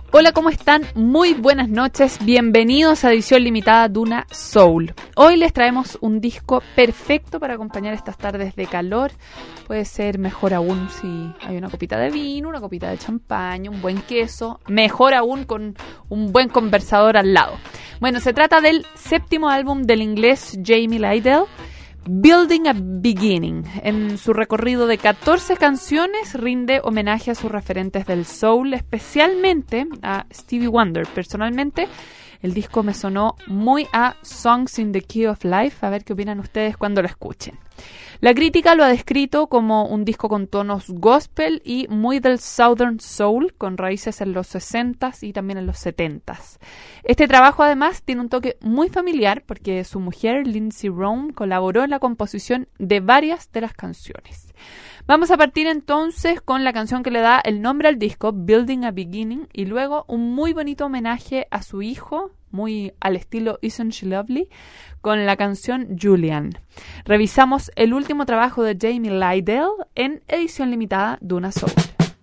Hola, ¿cómo están? Muy buenas noches, bienvenidos a edición limitada Duna Soul. Hoy les traemos un disco perfecto para acompañar estas tardes de calor. Puede ser mejor aún si hay una copita de vino, una copita de champaña, un buen queso, mejor aún con un buen conversador al lado. Bueno, se trata del séptimo álbum del inglés Jamie Lydell, Building a Beginning. En su recorrido de 14 canciones rinde homenaje a sus referentes del soul, especialmente a Stevie Wonder. Personalmente, el disco me sonó muy a Songs in the Key of Life. A ver qué opinan ustedes cuando lo escuchen. La crítica lo ha descrito como un disco con tonos gospel y muy del Southern Soul, con raíces en los 60s y también en los 70s. Este trabajo además tiene un toque muy familiar porque su mujer, Lindsay Rome, colaboró en la composición de varias de las canciones. Vamos a partir entonces con la canción que le da el nombre al disco, Building a Beginning, y luego un muy bonito homenaje a su hijo, muy al estilo Isn't She Lovely, con la canción Julian. Revisamos el último trabajo de Jamie Lydell en edición limitada Duna Soul.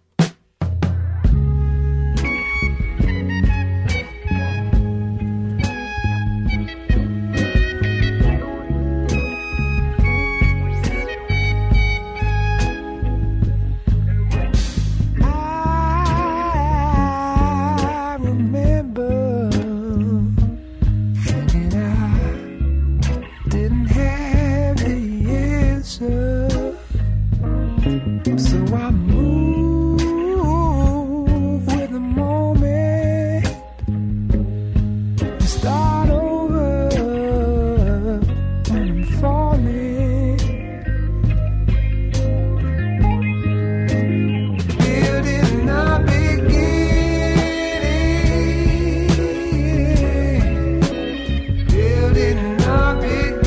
So I move with the moment, start over when I'm falling, building a beginning, building a beginning.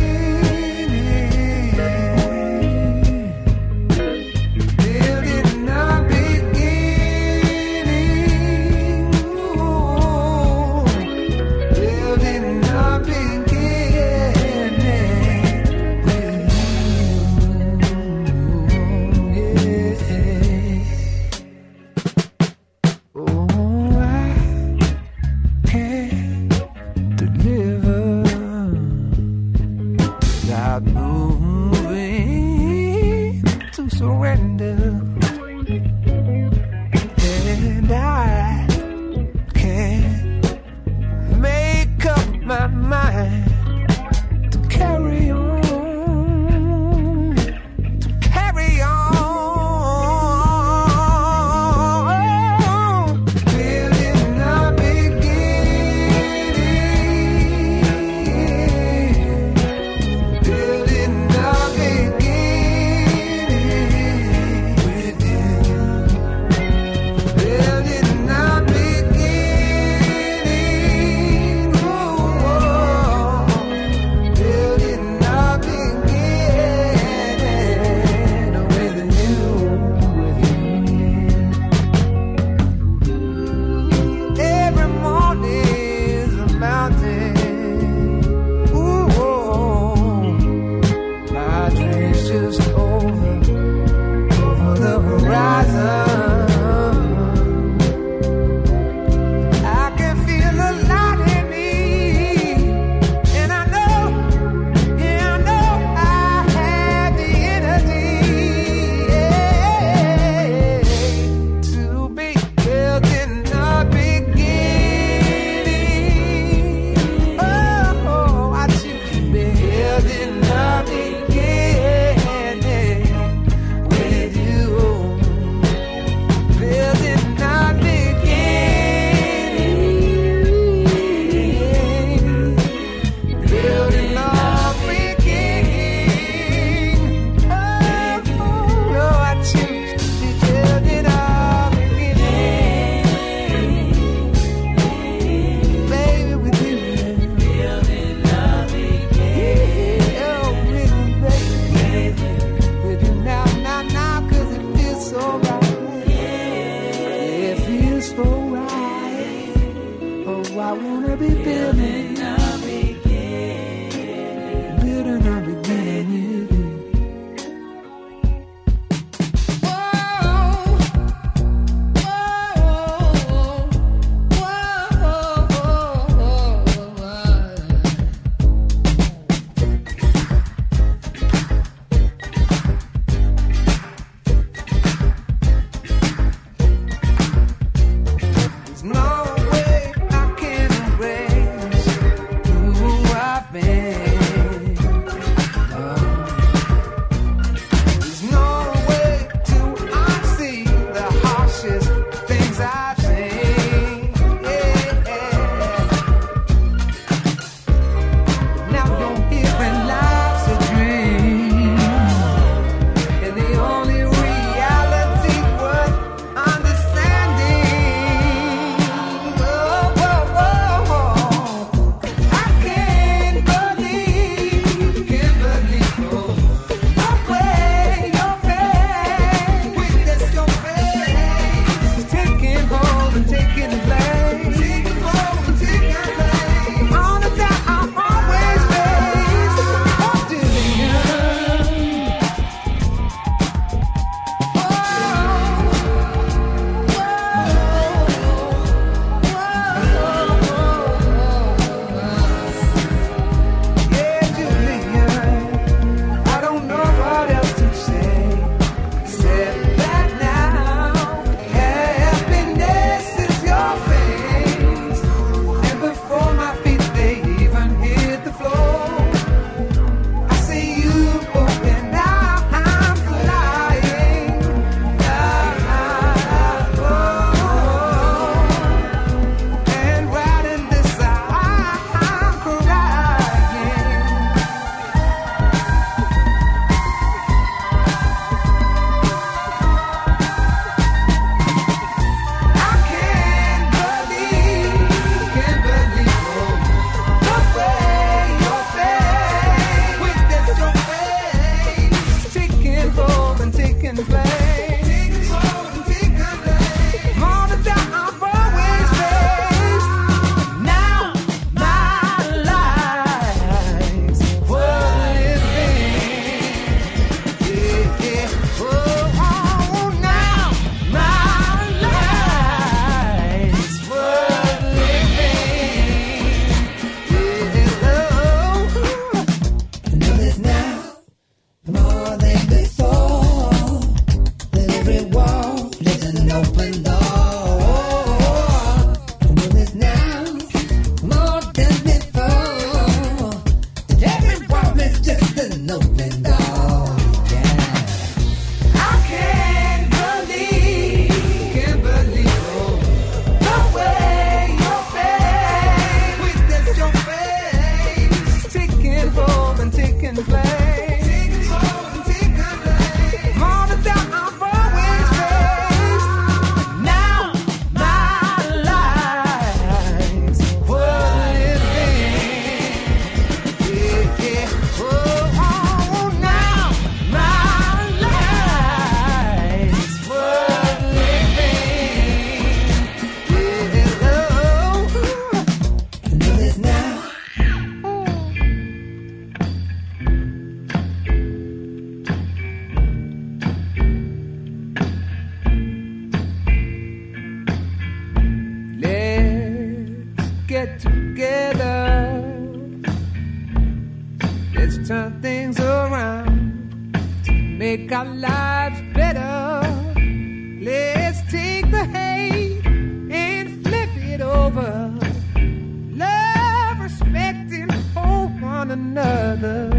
I wanna be building a beginning, building a beginning. Whoa, whoa, every wall there's an open door. Well, there's now more than before. And every wall is just an open door. Yeah. I can't believe the way your face, witness your face, taking hold and taking place. Turn things around to make our lives better. Let's take the hate and flip it over. Love, respect, and hold one another.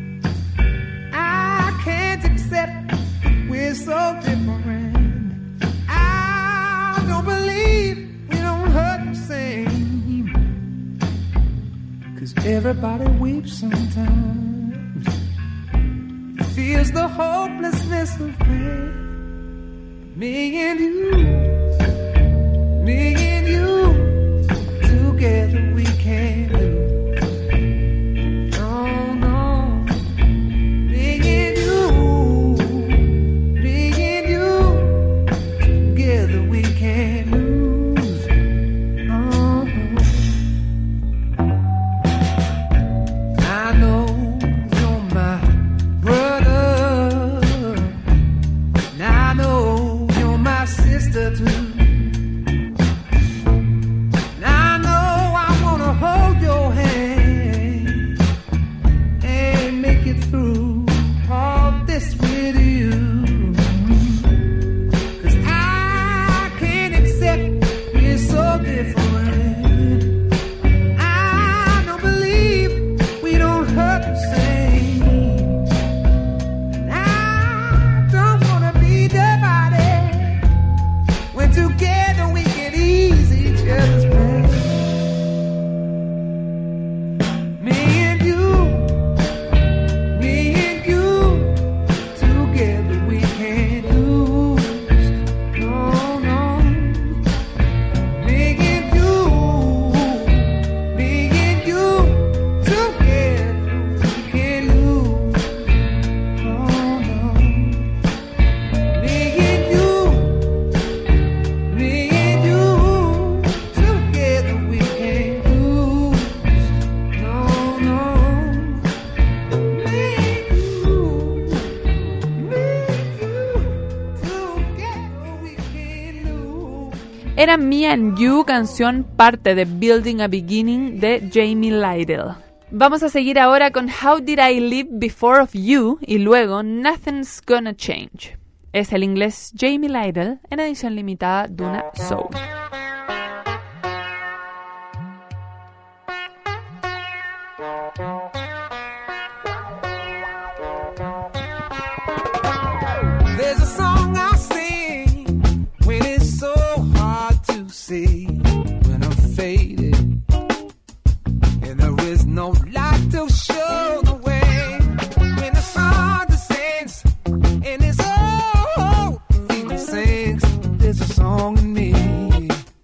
I can't accept that we're so different. I don't believe we don't hurt the same. 'Cause everybody weeps sometimes. Feels the hopelessness of pain. Me and you, together we can't lose. No, no. Me and you, together we can't lose. Oh, I know. Too. And I know I wanna hold your hand and make it through all this with you. 'Cause I can't accept we're so different. I don't believe we don't hurt the same. And I don't wanna be divided. Together we can ease each other's pain. Me and you, together we can't lose. No, no. Me and you, together we can't lose. No, no. Me and you. Era Me and You, canción parte de Building a Beginning de Jamie Lytle. Vamos a seguir ahora con How Did I Live Before of You y luego Nothing's Gonna Change. Es el inglés Jamie Lytle en edición limitada Duna Soul. There's a song I sing when it's so hard to see, when I'm faded and there is no light to show the way, when the sun descends and it's all feeling sinks. There's a song in me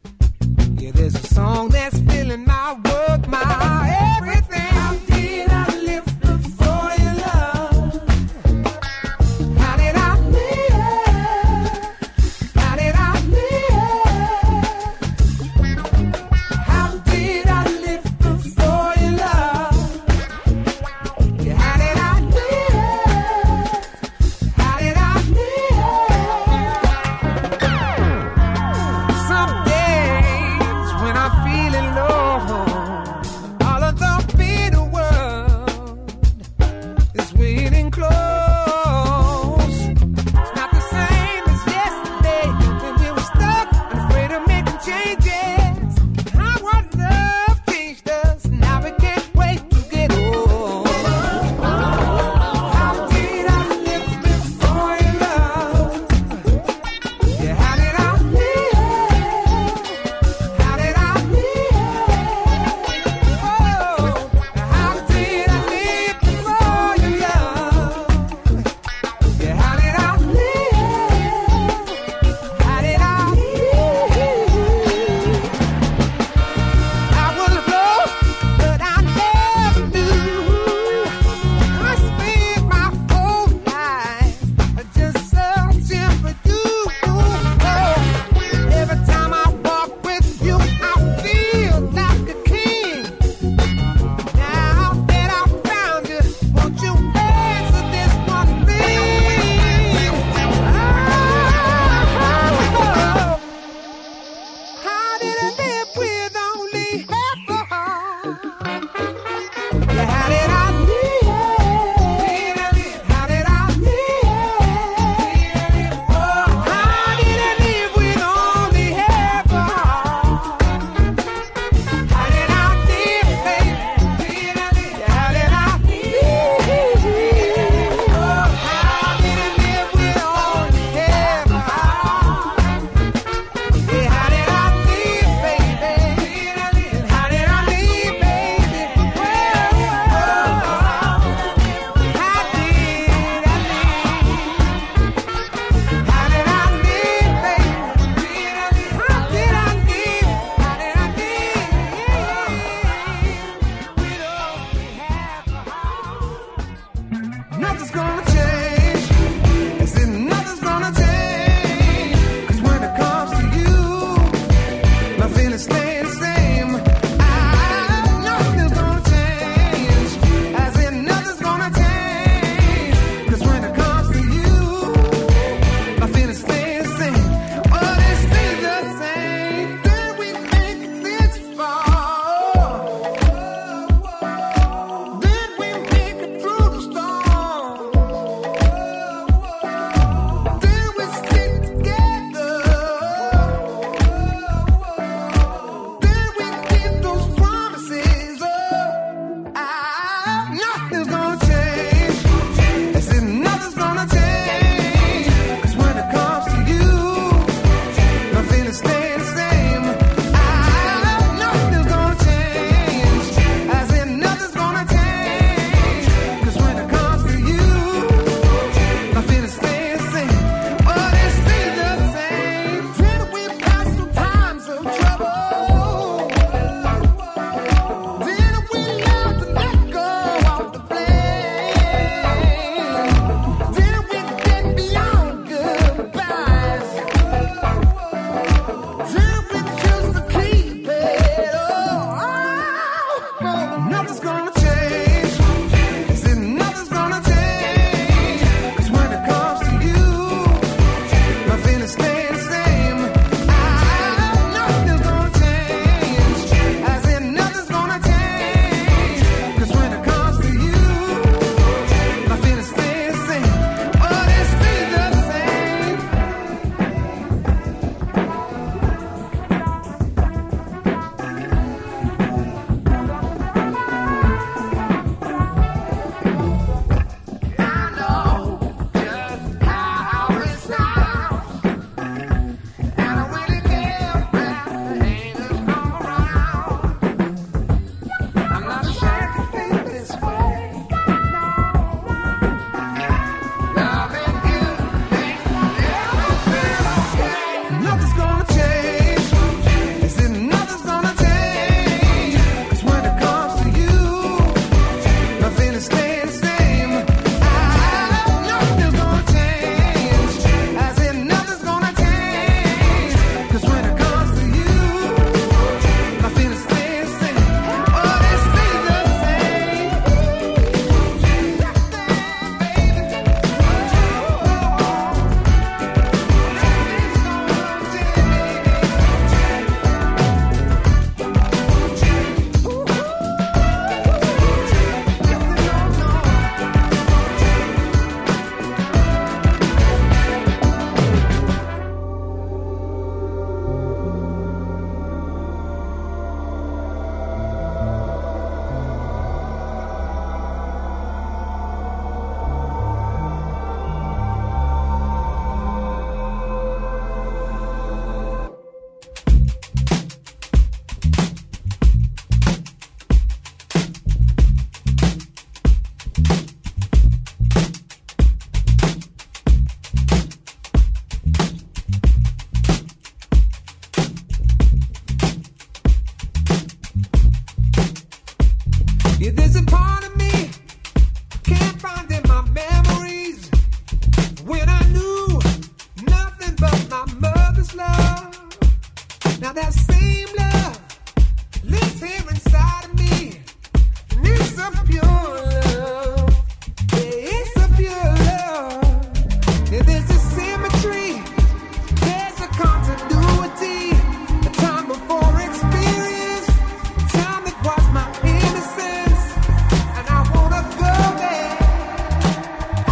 my mother's love. Now that same love lives here inside of me. And it's a pure love. Yeah, it's a pure love. Yeah, there's a symmetry. There's a continuity. A time before experience. A time that was my innocence. And I wanna go there. I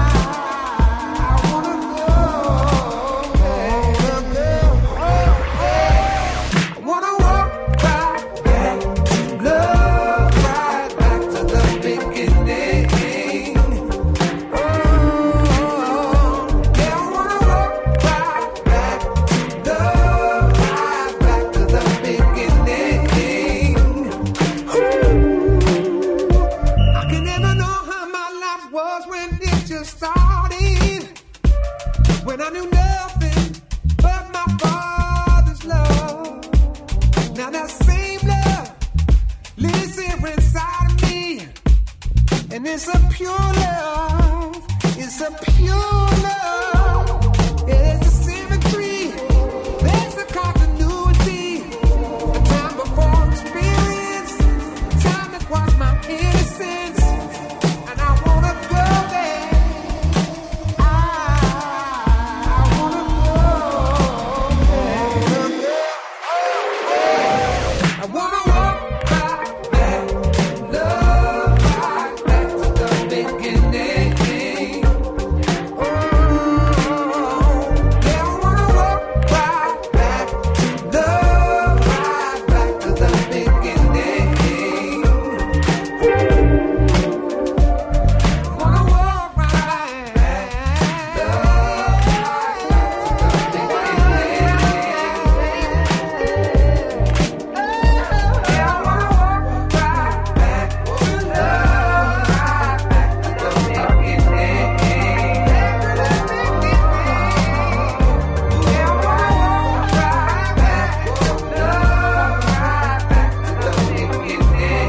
wanna go there. I wanna walk right back to love, right back to the beginning. Oh, yeah, I wanna walk right back to love, right back to the beginning. Ooh, I can never know how my life was when it just started. When I knew nothing but my Father's love. Now that same love lives here inside of me. And it's a pure love. It's a pure love. There's a symmetry. There's a continuity. A time before experience. A time that was my innocence. And I wanna go there. I wanna go there. I wanna walk right back to love, right back to the beginning. Oh, yeah, I wanna walk right back to love, right back to the beginning. Wanna walk right back to love, right back to the beginning. Yeah, I wanna walk right back to love, right back to the beginning. Yeah, I wanna walk right back to love, right back to the beginning.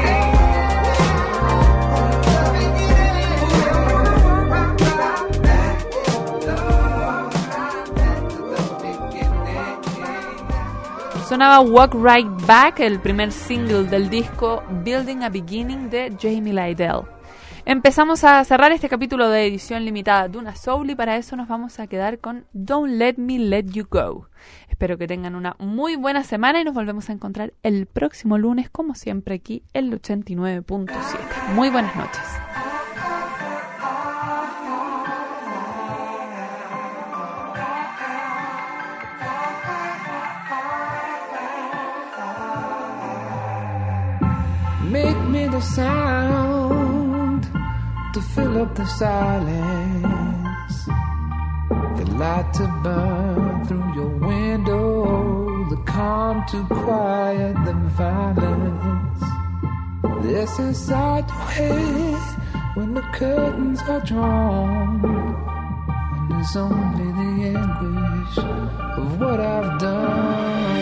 Sonaba Walk Right Back, el primer single del disco Building a Beginning de Jamie Lydell. Empezamos a cerrar este capítulo de edición limitada de Duna Soul y para eso nos vamos a quedar con Don't Let Me Let You Go. Espero que tengan una muy buena semana y nos volvemos a encontrar el próximo lunes, como siempre, aquí en el 89.7. Muy buenas noches. Make me the sound to fill up the silence, the light to burn through your window, the calm to quiet the violence. This inside the way when the curtains are drawn, when there's only the anguish of what I've done.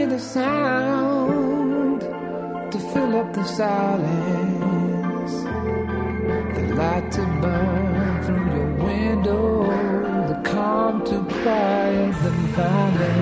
hear the sound to fill up the silence, the light to burn through your window, the calm to quiet the violence.